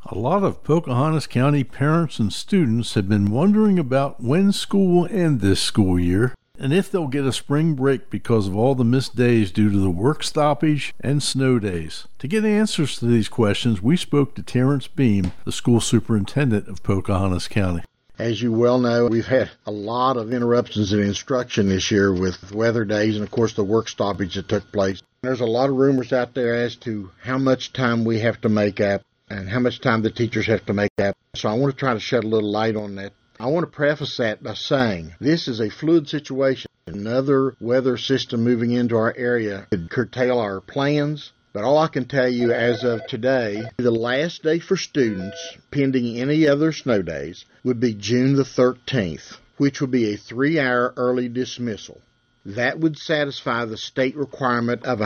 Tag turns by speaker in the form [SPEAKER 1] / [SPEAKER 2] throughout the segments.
[SPEAKER 1] A lot of Pocahontas County parents and students have been wondering about when school will end this school year and if they'll get a spring break because of all the missed days due to the work stoppage and snow days. To get answers to these questions, we spoke to Terrence Beam, the school superintendent of Pocahontas County.
[SPEAKER 2] As you well know, we've had a lot of interruptions in instruction this year with weather days and, of course, the work stoppage that took place. There's a lot of rumors out there as to how much time we have to make up and how much time the teachers have to make up. So I want to try to shed a little light on that. I want to preface that by saying this is a fluid situation. Another weather system moving into our area could curtail our plans. But all I can tell you as of today, the last day for students, pending any other snow days, would be June the 13th, which would be a 3-hour early dismissal. That would satisfy the state requirement of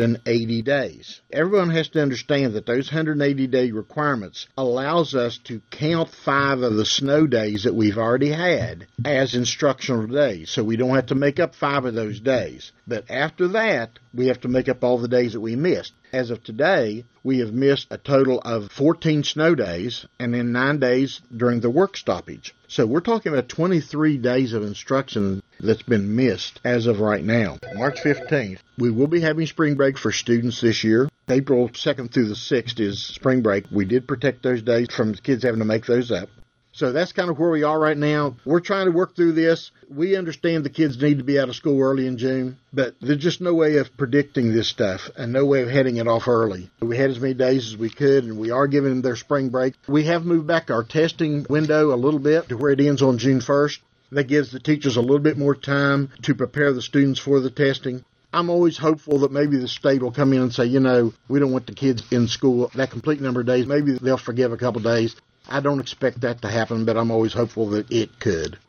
[SPEAKER 2] 180 days. Everyone has to understand that those 180-day requirements allows us to count 5 of the snow days that we've already had as instructional days, so we don't have to make up 5 of those days. But after that, we have to make up all the days that we missed. As of today, we have missed a total of 14 snow days and then 9 days during the work stoppage. So we're talking about 23 days of instruction that's been missed as of right now. March 15th, we will be having spring break for students this year. April 2nd through the 6th is spring break. We did protect those days from kids having to make those up. So that's kind of where we are right now. We're trying to work through this. We understand the kids need to be out of school early in June, but there's just no way of predicting this stuff and no way of heading it off early. We had as many days as we could, and we are giving them their spring break. We have moved back our testing window a little bit to where it ends on June 1st. That gives the teachers a little bit more time to prepare the students for the testing. I'm always hopeful that maybe the state will come in and say, we don't want the kids in school that complete number of days. Maybe they'll forgive a couple days. I don't expect that to happen, but I'm always hopeful that it could.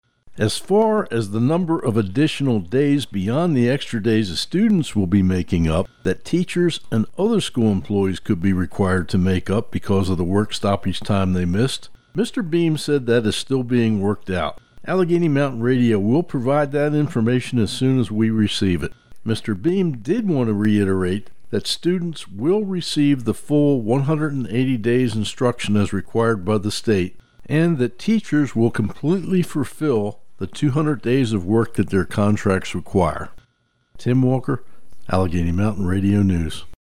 [SPEAKER 1] As far as the number of additional days beyond the extra days the students will be making up that teachers and other school employees could be required to make up because of the work stoppage time they missed, Mr. Beam said that is still being worked out. Allegheny Mountain Radio will provide that information as soon as we receive it. Mr. Beam did want to reiterate that students will receive the full 180 days instruction as required by the state, and that teachers will completely fulfill the 200 days of work that their contracts require. Tim Walker, Allegheny Mountain Radio News.